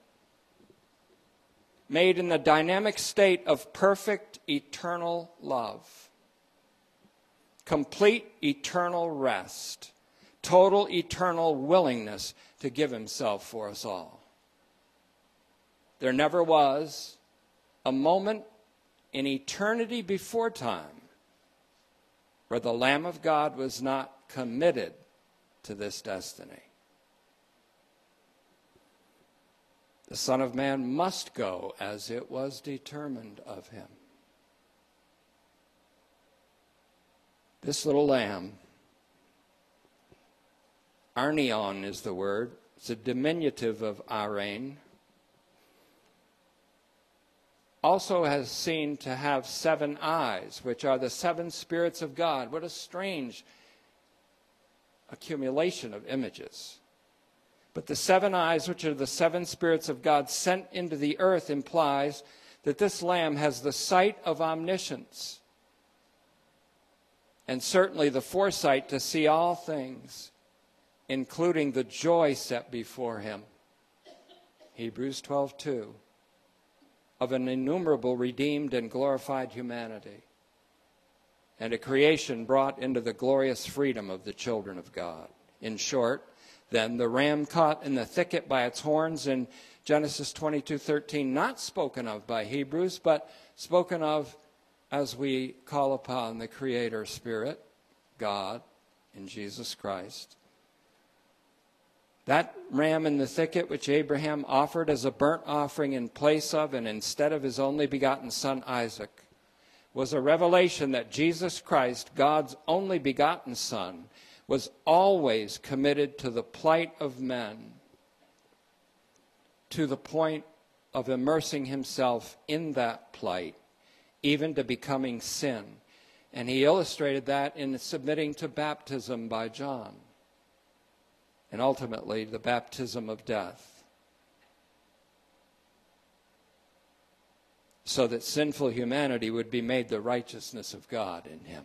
made in the dynamic state of perfect eternal love, complete eternal rest, total eternal willingness to give himself for us all. There never was a moment in eternity before time where the Lamb of God was not committed to this destiny. The Son of Man must go as it was determined of him. This little lamb, arnion is the word. It's a diminutive of arain. Also has seen to have 7 eyes, which are the 7 spirits of God. What a strange accumulation of images. But the 7 eyes, which are the 7 spirits of God sent into the earth, implies that this lamb has the sight of omniscience and certainly the foresight to see all things, including the joy set before him. Hebrews 12:2. Of an innumerable redeemed and glorified humanity, and a creation brought into the glorious freedom of the children of God. In short, then, the ram caught in the thicket by its horns in Genesis 22:13, not spoken of by Hebrews, but spoken of as we call upon the Creator Spirit, God, in Jesus Christ. That ram in the thicket which Abraham offered as a burnt offering in place of and instead of his only begotten son Isaac was a revelation that Jesus Christ, God's only begotten Son, was always committed to the plight of men, to the point of immersing himself in that plight even to becoming sin. And he illustrated that in submitting to baptism by John, and ultimately the baptism of death, so that sinful humanity would be made the righteousness of God in him.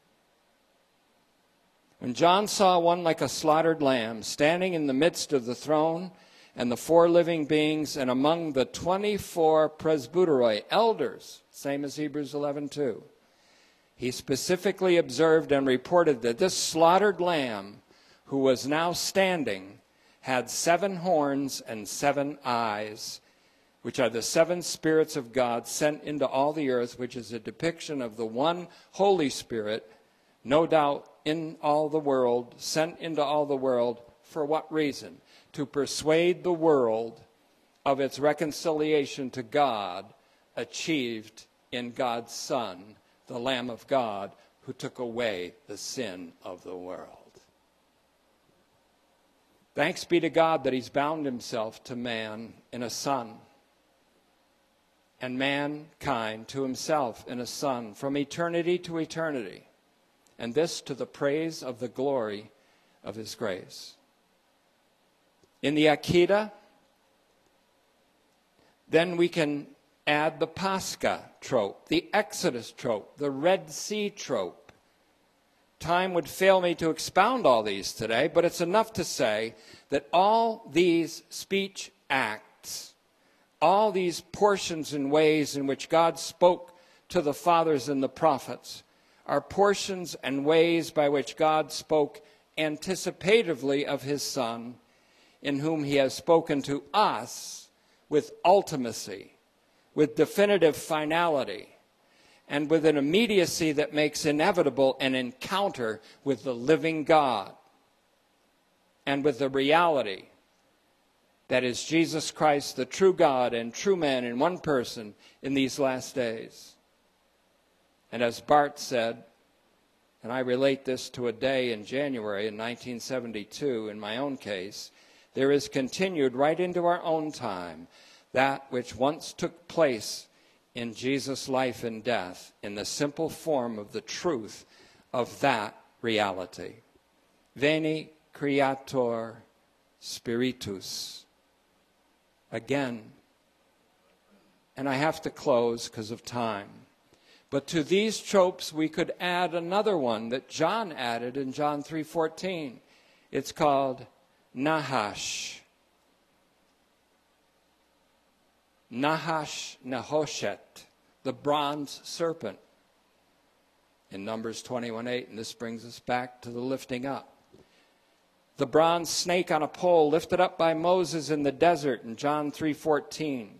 When John saw one like a slaughtered lamb standing in the midst of the throne and the 4 living beings and among the 24 presbyteroi, elders, same as Hebrews 11:2, he specifically observed and reported that this slaughtered lamb who was now standing had 7 horns and 7 eyes, which are the 7 spirits of God sent into all the earth, which is a depiction of the one Holy Spirit, no doubt in all the world, sent into all the world. For what reason? To persuade the world of its reconciliation to God, achieved in God's Son, the Lamb of God, who took away the sin of the world. Thanks be to God that he's bound himself to man in a Son, and mankind to himself in a Son, from eternity to eternity, and this to the praise of the glory of his grace. In the Akedah, then we can add the Pascha trope, the Exodus trope, the Red Sea trope. Time would fail me to expound all these today, but it's enough to say that all these speech acts, all these portions and ways in which God spoke to the fathers and the prophets, are portions and ways by which God spoke anticipatively of his Son, in whom he has spoken to us with ultimacy, with definitive finality, and with an immediacy that makes inevitable an encounter with the living God, and with the reality that is Jesus Christ, the true God and true man in one person in these last days. And as Bart said, and I relate this to a day in January in 1972 in my own case, there is continued right into our own time that which once took place in Jesus' life and death in the simple form of the truth of that reality. Veni Creator Spiritus. Again, and I have to close because of time, but to these tropes we could add another one that John added in John 3:14. It's called Nahash. Nahash Nehoshet, the bronze serpent, in Numbers 21:8, and this brings us back to the lifting up. The bronze snake on a pole lifted up by Moses in the desert in John 3:14,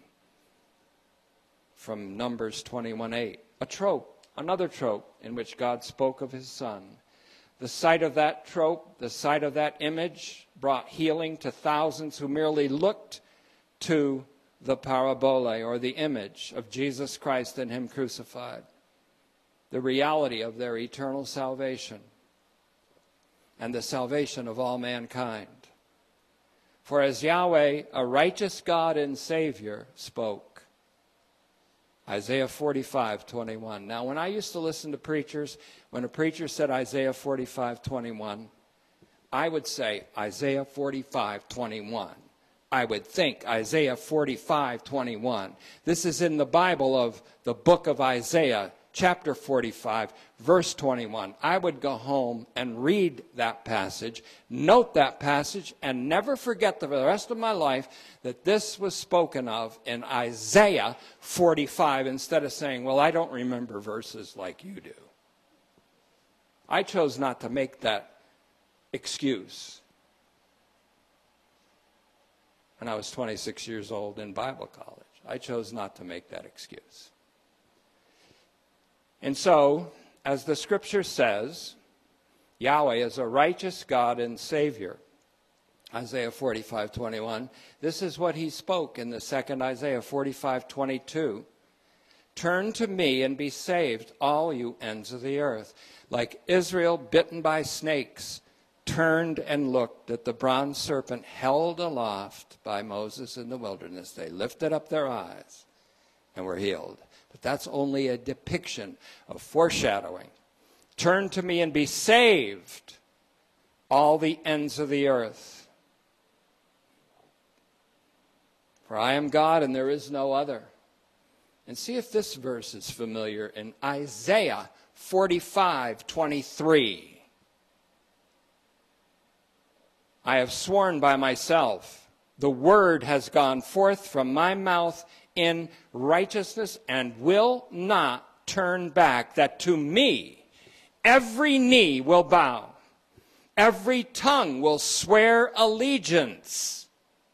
from Numbers 21:8. A trope, another trope in which God spoke of his Son. The sight of that trope, the sight of that image, brought healing to thousands who merely looked to the parabole, or the image of Jesus Christ and him crucified, the reality of their eternal salvation and the salvation of all mankind. For as Yahweh, a righteous God and Savior, spoke, Isaiah 45:21. Now, when I used to listen to preachers, when a preacher said Isaiah 45:21, I would say Isaiah 45:21. I would think Isaiah 45:21. This is in the Bible of the book of Isaiah, chapter 45, verse 21. I would go home and read that passage, note that passage, and never forget for the rest of my life that this was spoken of in Isaiah 45, instead of saying, well, I don't remember verses like you do. I chose not to make that excuse when I was 26 years old in Bible college. I chose not to make that excuse. And so, as the scripture says, Yahweh is a righteous God and Savior. Isaiah 45:21. This is what he spoke in the second Isaiah 45:22. Turn to me and be saved, all you ends of the earth. Like Israel bitten by snakes, turned and looked at the bronze serpent held aloft by Moses in the wilderness. They lifted up their eyes and were healed. But that's only a depiction of foreshadowing. Turn to me and be saved, all the ends of the earth. For I am God and there is no other. And see if this verse is familiar in Isaiah 45:23. I have sworn by myself, the word has gone forth from my mouth in righteousness and will not turn back, that to me every knee will bow, every tongue will swear allegiance.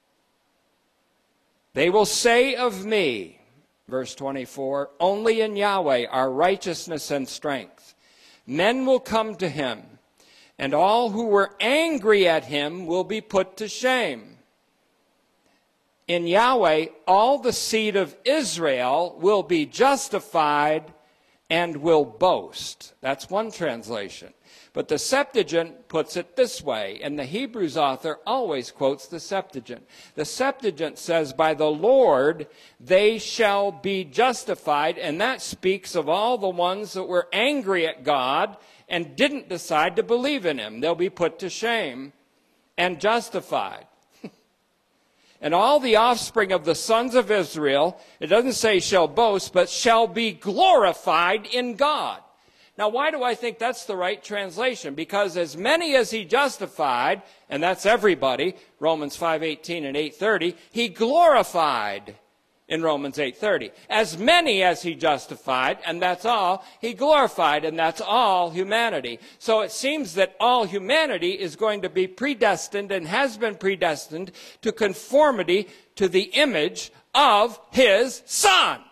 They will say of me, verse 24, only in Yahweh are righteousness and strength. Men will come to him, and all who were angry at him will be put to shame. In Yahweh, all the seed of Israel will be justified and will boast. That's one translation. But the Septuagint puts it this way, and the Hebrews author always quotes the Septuagint. The Septuagint says, by the Lord they shall be justified, and that speaks of all the ones that were angry at God and didn't decide to believe in him. They'll be put to shame and justified. And all the offspring of the sons of Israel, it doesn't say shall boast, but shall be glorified in God. Now, why do I think that's the right translation? Because as many as he justified, and that's everybody, Romans 5:18 and 8:30, he glorified in Romans 8:30. As many as he justified, and that's all, he glorified, and that's all humanity. So it seems that all humanity is going to be predestined and has been predestined to conformity to the image of his Son.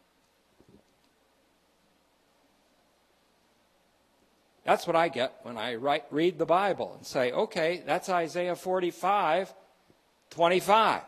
That's what I get when I read the Bible and say, okay, that's Isaiah 45:25.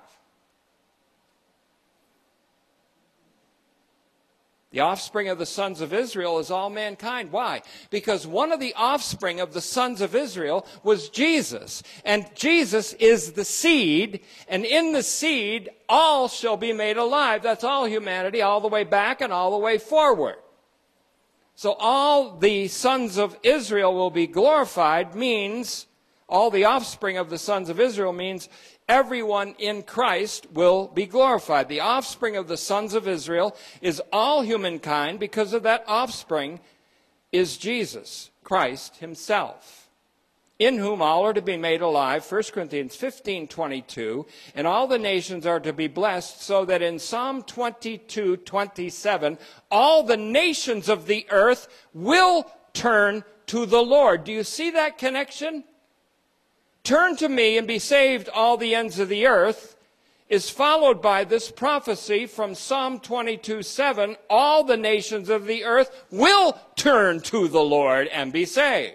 The offspring of the sons of Israel is all mankind. Why? Because one of the offspring of the sons of Israel was Jesus. And Jesus is the seed, and in the seed all shall be made alive. That's all humanity, all the way back and all the way forward. So all the sons of Israel will be glorified means, all the offspring of the sons of Israel means everyone in Christ will be glorified. The offspring of the sons of Israel is all humankind. Because of that offspring is Jesus, Christ himself, in whom all are to be made alive, 1 Corinthians 15:22, and all the nations are to be blessed, so that in Psalm 22:27, all the nations of the earth will turn to the Lord. Do you see that connection? Turn to me and be saved, all the ends of the earth, is followed by this prophecy from Psalm 22:7, all the nations of the earth will turn to the Lord and be saved.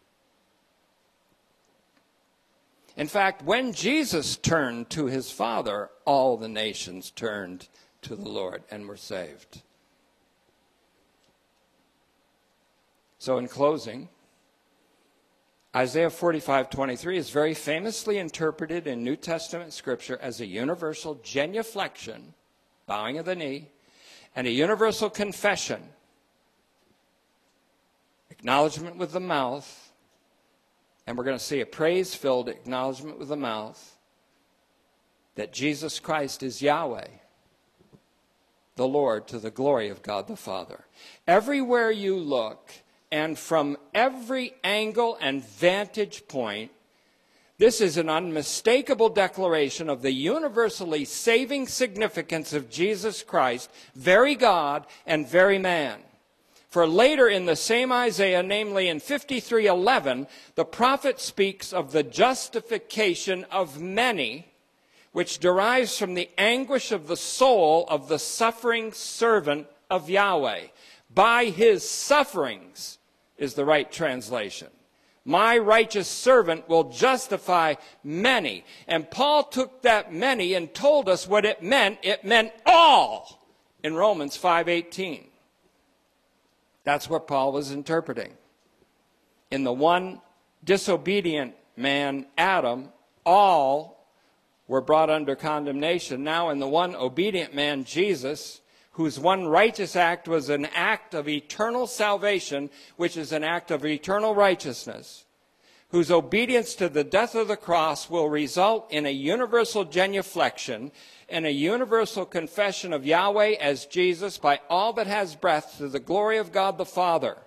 In fact, when Jesus turned to his Father, all the nations turned to the Lord and were saved. So in closing, Isaiah 45:23 is very famously interpreted in New Testament scripture as a universal genuflection, bowing of the knee, and a universal confession, acknowledgement with the mouth, and we're going to see a praise-filled acknowledgement with the mouth that Jesus Christ is Yahweh, the Lord, to the glory of God the Father. Everywhere you look, and from every angle and vantage point, this is an unmistakable declaration of the universally saving significance of Jesus Christ, very God and very man. For later in the same Isaiah, namely in 53:11, the prophet speaks of the justification of many, which derives from the anguish of the soul of the suffering servant of Yahweh. By his sufferings is the right translation. My righteous servant will justify many. And Paul took that many and told us what it meant. It meant all in Romans 5:18. That's what Paul was interpreting. In the one disobedient man, Adam, all were brought under condemnation. Now in the one obedient man, Jesus, whose one righteous act was an act of eternal salvation, which is an act of eternal righteousness, whose obedience to the death of the cross will result in a universal genuflection and a universal confession of Yahweh as Jesus by all that has breath to the glory of God the Father.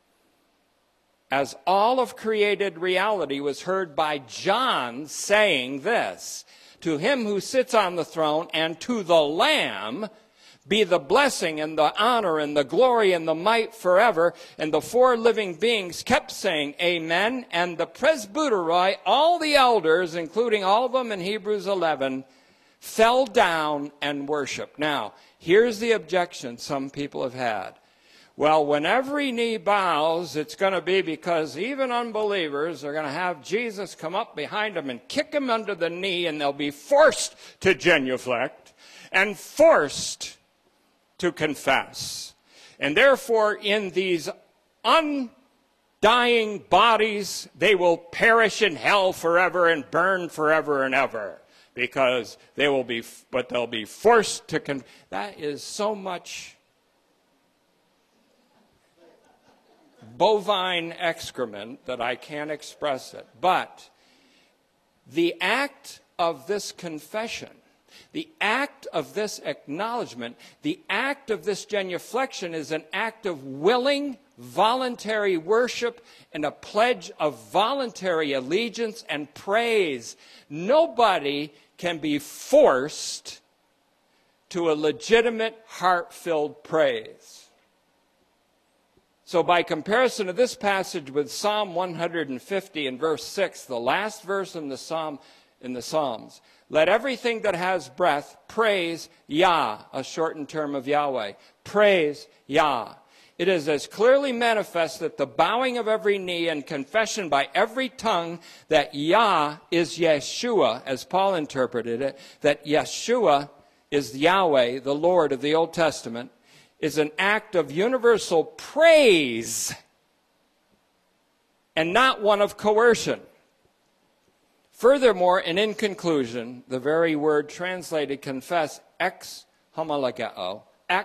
As all of created reality was heard by John saying this, to him who sits on the throne and to the Lamb be the blessing and the honor and the glory and the might forever. And the four living beings kept saying, Amen. And the presbyteroi, all the elders, including all of them in Hebrews 11, fell down and worshiped. Now, here's the objection some people have had. Well, when every knee bows, it's going to be because even unbelievers are going to have Jesus come up behind them and kick them under the knee, and they'll be forced to genuflect and forced to confess. And therefore, in these undying bodies, they will perish in hell forever and burn forever and ever, because they'll be forced to confess. That is so much bovine excrement that I can't express it. But the act of this confession, the act of this acknowledgement, the act of this genuflection is an act of willing, voluntary worship and a pledge of voluntary allegiance and praise. Nobody can be forced to a legitimate, heart-filled praise. So by comparison of this passage with Psalm 150 and verse 6, the last verse in the Psalms, let everything that has breath praise Yah, a shortened term of Yahweh. Praise Yah. It is as clearly manifest that the bowing of every knee and confession by every tongue that Yah is Yeshua, as Paul interpreted it, that Yeshua is Yahweh, the Lord of the Old Testament, is an act of universal praise and not one of coercion. Furthermore, and in conclusion, the very word translated confess, ex homologeo,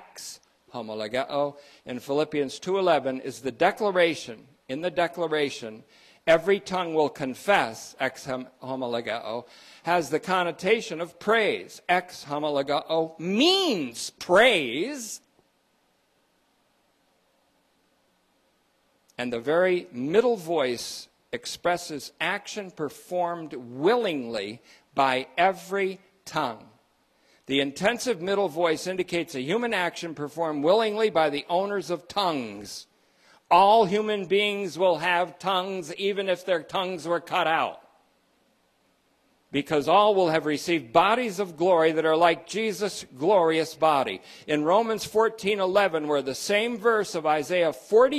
in Philippians 2:11 is the declaration. In the declaration, every tongue will confess, ex homologeo, has the connotation of praise. Ex homologeo means praise. And the very middle voice expresses action performed willingly by every tongue. The intensive middle voice indicates a human action performed willingly by the owners of tongues. All human beings will have tongues, even if their tongues were cut out, because all will have received bodies of glory that are like Jesus' glorious body. In Romans 14:11, where the same verse of Isaiah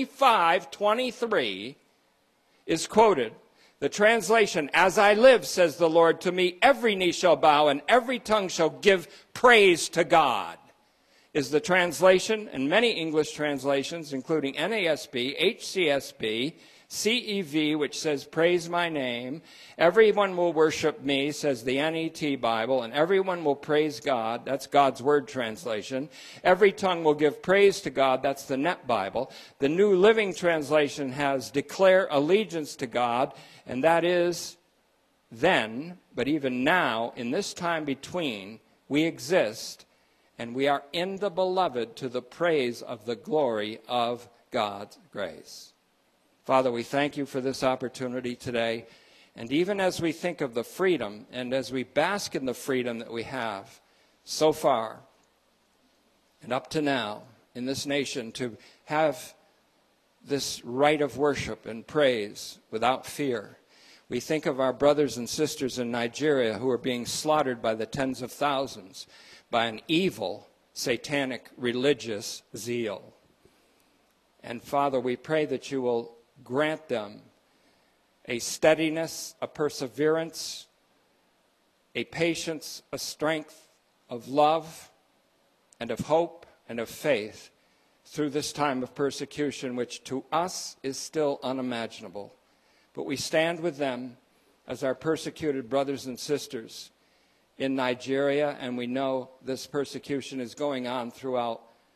45:23 is quoted, the translation, as I live, says the Lord, to me every knee shall bow and every tongue shall give praise to God, is the translation, and many English translations, including NASB, HCSB, CEV, which says, praise my name. Everyone will worship me, says the NET Bible, and everyone will praise God. That's God's Word translation. Every tongue will give praise to God. That's the Net Bible. The New Living Translation has declare allegiance to God, and that is then, but even now, in this time between, we exist, and we are in the beloved to the praise of the glory of God's grace. Father, we thank you for this opportunity today. And even as we think of the freedom and as we bask in the freedom that we have so far and up to now in this nation to have this right of worship and praise without fear, we think of our brothers and sisters in Nigeria who are being slaughtered by the tens of thousands by an evil, satanic, religious zeal. And Father, we pray that you will grant them a steadiness, a perseverance, a patience, a strength of love and of hope and of faith through this time of persecution, which to us is still unimaginable. But we stand with them as our persecuted brothers and sisters in Nigeria, and we know this persecution is going on throughout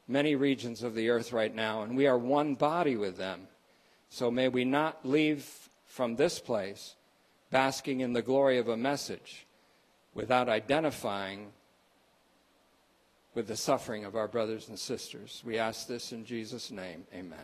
many regions of the earth right now, and we are one body with them. So may we not leave from this place basking in the glory of a message without identifying with the suffering of our brothers and sisters. We ask this in Jesus' name. Amen.